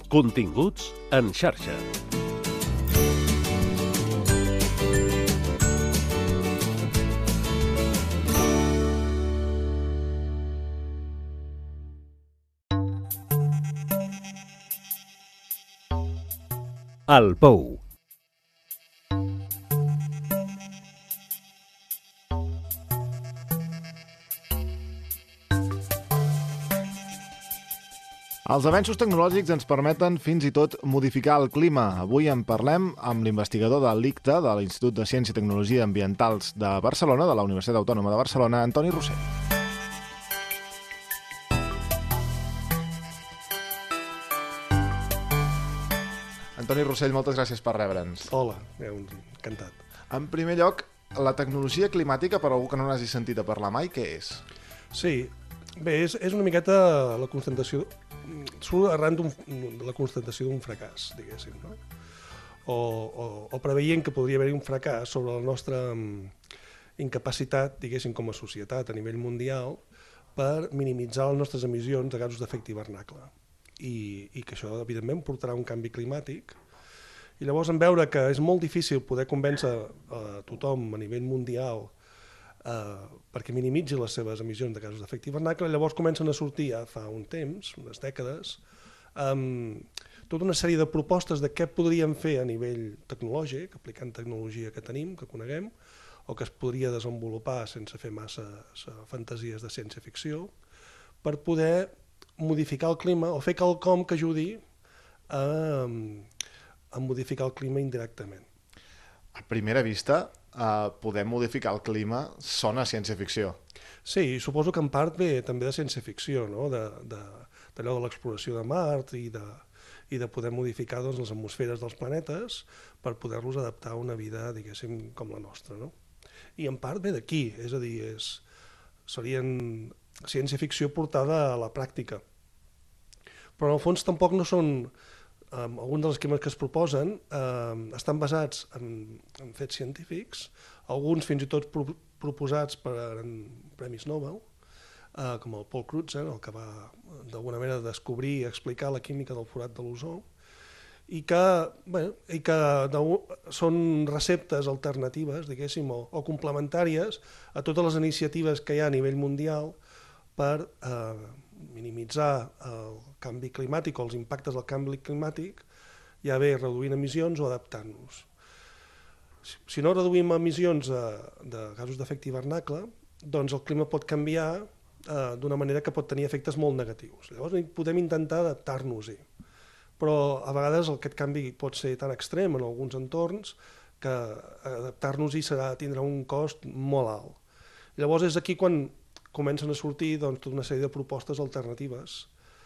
Continguts en xarxa. El Pou. Els avenços tecnològics ens permeten fins i tot modificar el clima. Avui en parlem amb l'investigador de l'ICTA, de l'Institut de Ciència i Tecnologia Ambientals de Barcelona, de la Universitat Autònoma de Barcelona, Antoni Rossell. Antoni Rossell, moltes gràcies per rebre'ns. Hola, encantat. En primer lloc, la tecnologia climàtica, per algú que no n'hagi sentit a parlar mai, què és? Sí, bé, és una miqueta la constatació, surt arran de la constatació d'un fracàs, diguéssim, no? O preveient que podria haver-hi un fracàs sobre la nostra incapacitat, diguéssim, com a societat a nivell mundial per minimitzar les nostres emissions de gasos d'efecte hivernacle. I que això, evidentment, portarà un canvi climàtic. I llavors, en veure que és molt difícil poder convèncer a tothom a nivell mundial perquè minimitzi les seves emissions de gasos d'efecte hivernacle, llavors comencen a sortir ja fa un temps, unes dècades, tota una sèrie de propostes de què podríem fer a nivell tecnològic, aplicant tecnologia que tenim, que coneguem, o que es podria desenvolupar sense fer massa fantasies de ciència-ficció, per poder modificar el clima o fer quelcom que ajudi a modificar el clima indirectament. A primera vista, poder modificar el clima sona ciència-ficció. Sí, suposo que en part ve també de ciència-ficció, no? D'allò de l'exploració de Mart i de poder modificar doncs, les atmosferes dels planetes per poder-los adaptar a una vida, diguéssim, com la nostra, no? I en part ve d'aquí, és a dir, serien ciència-ficció portada a la pràctica. Però en el fons tampoc no són... alguns dels esquemes que es proposen estan basats en fets científics, alguns fins i tot proposats per premis Nobel, com el Paul Crutzen, el que va d'alguna manera descobrir i explicar la química del forat de l'ozó, i que són receptes alternatives, diguéssim, o complementàries a totes les iniciatives que hi ha a nivell mundial per minimitzar el canvi climàtic o els impactes del canvi climàtic, ja bé reduint emissions o adaptant-nos. Si no reduïm emissions de gasos d'efecte hivernacle, doncs el clima pot canviar d'una manera que pot tenir efectes molt negatius. Llavors podem intentar adaptar-nos-hi, però a vegades aquest canvi pot ser tan extrem en alguns entorns que adaptar-nos-hi tindrà un cost molt alt. Llavors és aquí quan comencen a sortir tota una sèrie de propostes alternatives,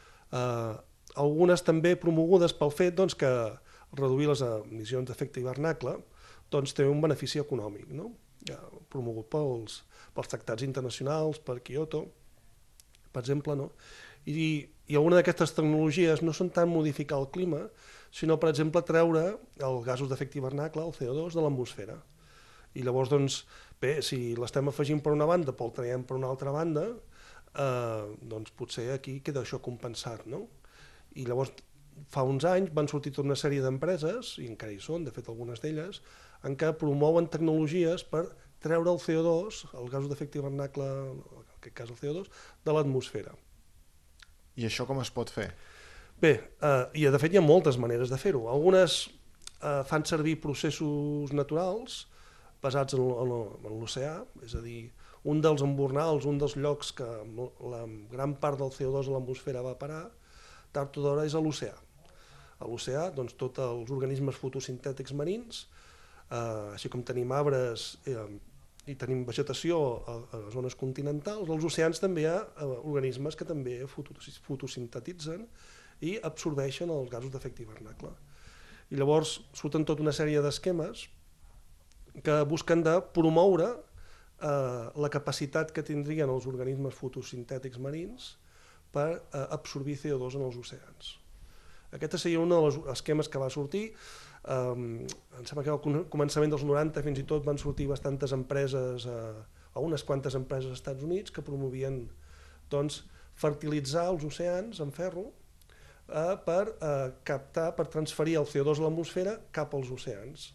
algunes també promogudes pel fet que reduir les emissions d'efecte hivernacle té un benefici econòmic, promogut pels tractats internacionals, per Kyoto, per exemple. I alguna d'aquestes tecnologies no són tant modificar el clima, sinó, per exemple, treure els gasos d'efecte hivernacle, el CO2, de l'atmosfera. I llavors, bé, si l'estem afegint per una banda, però el traiem per una altra banda, doncs potser aquí queda això compensat, no? I llavors, fa uns anys van sortir tota una sèrie d'empreses, i encara hi són, de fet algunes d'elles, en què promouen tecnologies per treure el CO2, el gas d'efecte hivernacle, en aquest cas el CO2, de l'atmosfera. I això com es pot fer? Bé, i de fet hi ha moltes maneres de fer-ho. Algunes fan servir processos naturals basats en l'oceà, és a dir, un dels embornals, un dels llocs que la gran part del CO2 a l'atmosfera va parar, tard o d'hora és a l'oceà. A l'oceà, doncs, tots els organismes fotosintètics marins, així com tenim arbres i tenim vegetació a les zones continentals, als oceans també hi ha organismes que també fotosintetitzen i absorbeixen els gasos d'efecte hivernacle. I llavors surten tota una sèrie d'esquemes que busquen de promoure la capacitat que tindrien els organismes fotosintètics marins per absorbir CO2 en els oceans. Aquest seria un dels esquemes que va sortir. Em sembla que al començament dels 90 fins i tot van sortir bastantes empreses, o unes quantes empreses als Estats Units que promovien fertilitzar els oceans amb ferro per captar, per transferir el CO2 a l'atmosfera cap als oceans.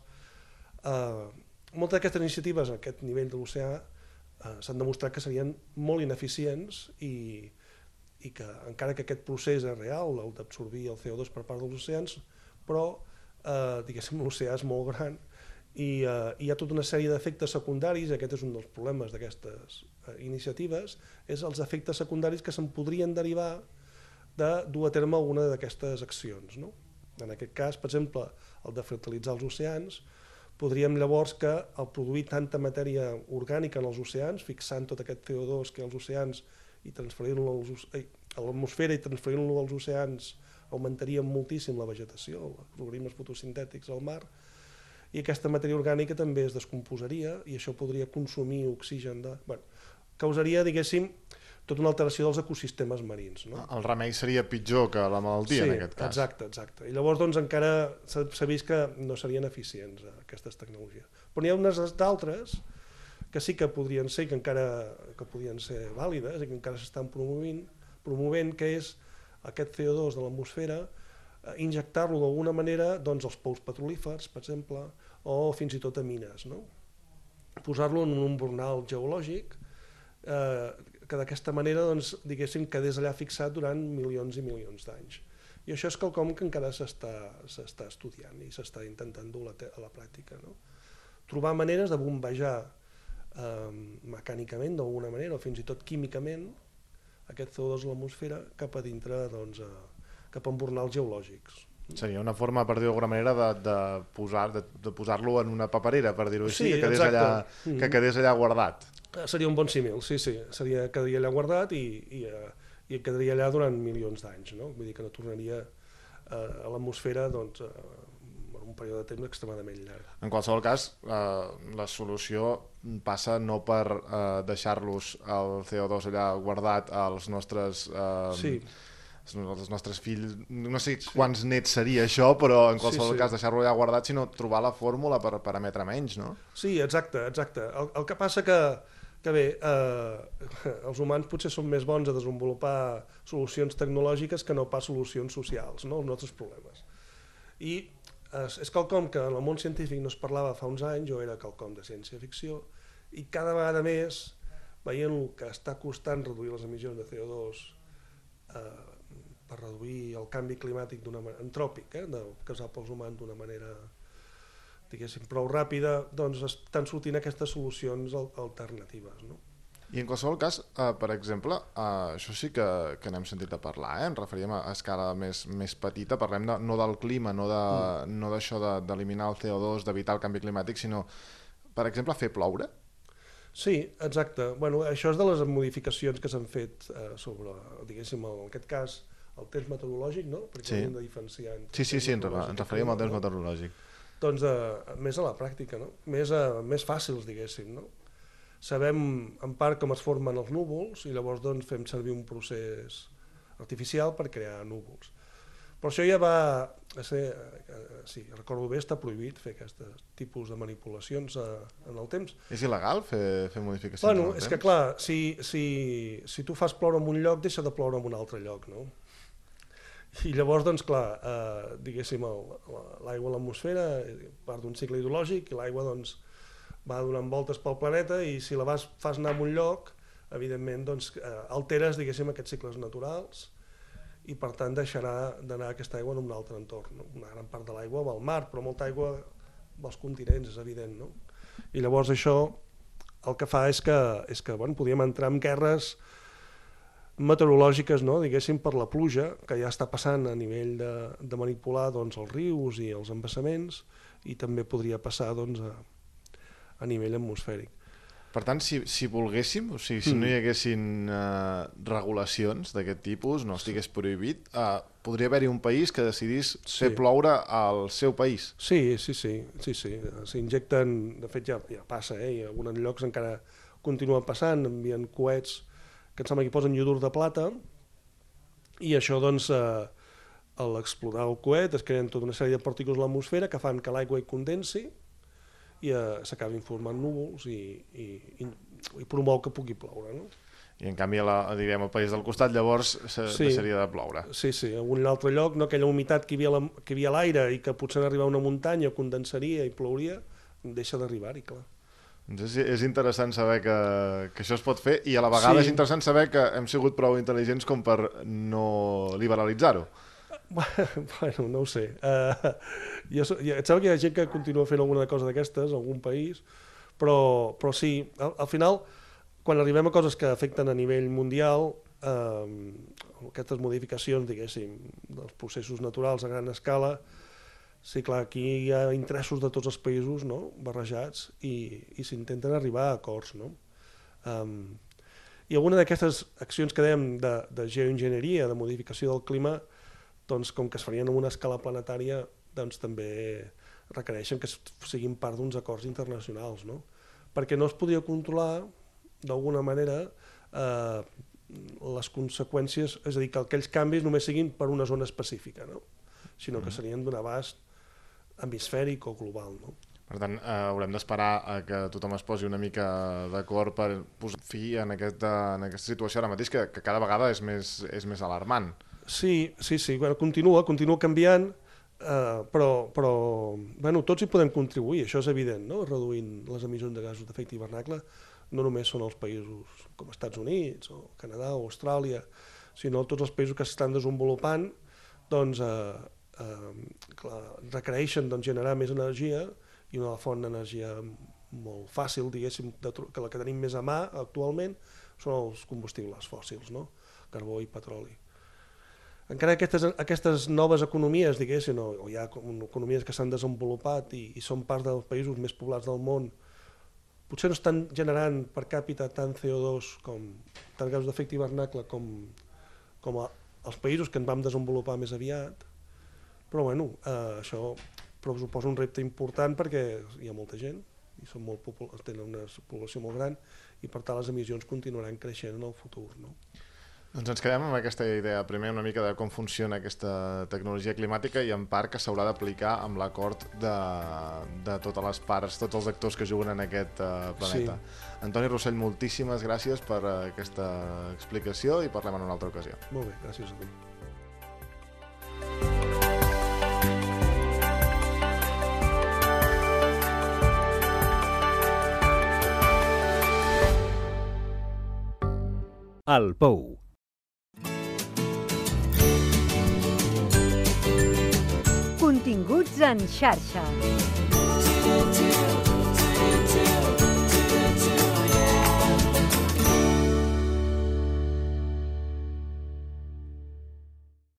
Moltes d'aquestes iniciatives a aquest nivell de l'oceà s'han demostrat que serien molt ineficients i que encara que aquest procés és real, el d'absorbir el CO2 per part dels oceans, però diguéssim l'oceà és molt gran i hi ha tota una sèrie d'efectes secundaris, aquest és un dels problemes d'aquestes iniciatives, és els efectes secundaris que se'n podrien derivar de dur a terme alguna d'aquestes accions, no? En aquest cas, per exemple, el de fertilitzar els oceans, podríem llavors que al produir tanta matèria orgànica en els oceans, fixant tot aquest CO2 que hi ha als oceans i transferint-lo a l'atmosfera i transferint-lo als oceans, augmentaria moltíssim la vegetació, els organismes fotosintètics al mar, i aquesta matèria orgànica també es descomposaria i això podria consumir oxigen, causaria, diguéssim, tota una alteració dels ecosistemes marins. No? El remei seria pitjor que la malaltia, en aquest cas. Sí, exacte. I llavors doncs, encara s'ha vist que no serien eficients aquestes tecnologies. Però n'hi ha unes d'altres que sí que podrien ser, que podrien ser vàlides i que encara s'estan promovent, que és aquest CO2 de l'atmosfera, injectar-lo d'alguna manera doncs, als pous petrolífers, per exemple, o fins i tot a mines. No? Posar-lo en un bornal geològic que d'aquesta manera doncs, diguéssim, quedés allà fixat durant milions i milions d'anys. I això és quelcom que encara s'està estudiant i s'està intentant dur a la pràctica. No? Trobar maneres de bombejar mecànicament, d'alguna manera, o fins i tot químicament, aquest CO2 a l'atmosfera cap a dintre, doncs, cap a bornals geològics. Seria una forma, per dir-ho d'alguna manera, de posar-lo en una paperera, per dir-ho així, que quedés allà guardat. Seria un bon símil, sí. Quedaria allà guardat i quedaria allà durant milions d'anys. No? Vull dir que no tornaria a l'atmosfera doncs, un període de temps extremadament llarg. En qualsevol cas, la solució passa no per deixar-los el CO2 allà guardat als nostres... els nostres fills, no sé quants nets seria això, però en qualsevol cas deixar-lo allà guardat, sinó trobar la fórmula per emetre menys, no? Sí, exacte. El que passa que bé, els humans potser són més bons a desenvolupar solucions tecnològiques que no pas solucions socials, no? Els nostres problemes. I és quelcom que en el món científic no es parlava fa uns anys, o era quelcom de ciència-ficció, i cada vegada més, veient el que està costant reduir les emissions de CO2 per reduir el canvi climàtic antròpic, causat pels humans d'una manera, diguéssim, prou ràpida, doncs estan sortint aquestes solucions alternatives. No? I en qualsevol cas, per exemple, això sí que n'hem sentit a parlar, ens referíem a escala més petita, parlem no del clima, no d'això d'eliminar el CO2, d'evitar el canvi climàtic, sinó, per exemple, fer ploure? Sí, exacte. Bueno, això és de les modificacions que s'han fet sobre, diguéssim, en aquest cas, el temps meteorològic, no? Perquè hem de diferenciar... Sí, ens referíem al temps meteorològic. Doncs més a la pràctica, no? Més fàcils, diguéssim, no? Sabem en part com es formen els núvols i llavors doncs, fem servir un procés artificial per crear núvols. Però això ja va ser, sí, recordo bé, està prohibit fer aquest tipus de manipulacions en el temps. És il·legal fer modificacions en el temps? És que clar, si tu fas ploure en un lloc, deixa de ploure en un altre lloc, no? I llavors, doncs clar, diguéssim, l'aigua a l'atmosfera part d'un cicle hidrològic i l'aigua doncs, va donant voltes pel planeta i si la fas anar a un lloc, evidentment doncs, alteres, diguéssim, aquests cicles naturals i per tant deixarà d'anar aquesta aigua en un altre entorn. No? Una gran part de l'aigua va al mar, però molta aigua va als continents, és evident. No? I llavors això el que fa és que podríem entrar en guerres meteorològiques, no? Diguéssim, per la pluja, que ja està passant a nivell de manipular doncs, els rius i els embassaments, i també podria passar doncs, a nivell atmosfèric. Per tant, si volguéssim, o sigui, si no hi haguessin regulacions d'aquest tipus, no estigués prohibit, podria haver-hi un país que decidís fer ploure al seu país. Sí. S'injecten, de fet ja passa, i en alguns llocs encara continuen passant, envien coets que em sembla que posen iodur de plata, i això, doncs, a l'explotar el coet es creen tota una sèrie de partícules a l'atmosfera que fan que l'aigua hi condensi i s'acabin formant núvols i promou que pugui ploure. No? I en canvi, diguem, al país del costat llavors deixaria de ploure. Sí, en un altre lloc, no, aquella humitat que hi havia a l'aire i que potser en arribar a una muntanya condensaria i plouria, deixa d'arribar-hi, clar. Doncs és interessant saber que això es pot fer i a la vegada és interessant saber que hem sigut prou intel·ligents com per no liberalitzar-ho. Bueno, no ho sé. Et sembla que hi ha gent que continua fent alguna cosa d'aquestes, en algun país, però sí, al final, quan arribem a coses que afecten a nivell mundial, aquestes modificacions, diguéssim, dels processos naturals a gran escala, sí, clar, aquí hi ha interessos de tots els països, no?, barrejats i s'intenten arribar a acords, no? I alguna d'aquestes accions que dèiem de geoenginyeria, de modificació del clima, doncs com que es farien en una escala planetària, doncs també requereixen que siguin part d'uns acords internacionals, no? Perquè no es podria controlar, d'alguna manera, les conseqüències, és a dir, que aquells canvis només siguin per una zona específica, no?, sinó que serien d'un abast hemisfèric o global, no? Per tant, haurem d'esperar a que tothom es posi una mica d'acord per posar fi en aquesta situació ara mateix, que cada vegada és més alarmant. Sí, bueno, continua canviant, però bueno, tots hi podem contribuir, això és evident, no?, reduint les emissions de gasos d'efecte hivernacle. No només són els països com Estats Units o Canadà o Austràlia, sinó tots els països que s'estan desenvolupant, doncs requereixen generar més energia, i una font d'energia molt fàcil, diguéssim, que la que tenim més a mà actualment són els combustibles fòssils, no?, carbó i petroli. Encara aquestes noves economies, diguéssim, o hi ha economies que s'han desenvolupat i són part dels països més poblats del món, potser no estan generant per càpita tant CO2 tant gasos d'efecte hivernacle com els països que ens vam desenvolupar més aviat, però bueno, això suposa un repte important perquè hi ha molta gent i tenen una població molt gran i per tant les emissions continuaran creixent en el futur, no? Doncs ens quedem amb aquesta idea, primer una mica de com funciona aquesta tecnologia climàtica i en part que s'haurà d'aplicar amb l'acord de totes les parts, tots els actors que juguen en aquest planeta. Sí. Antoni Rossell, moltíssimes gràcies per aquesta explicació i parlem en una altra ocasió. Molt bé, gràcies a tu. El Pou. Continguts en xarxa.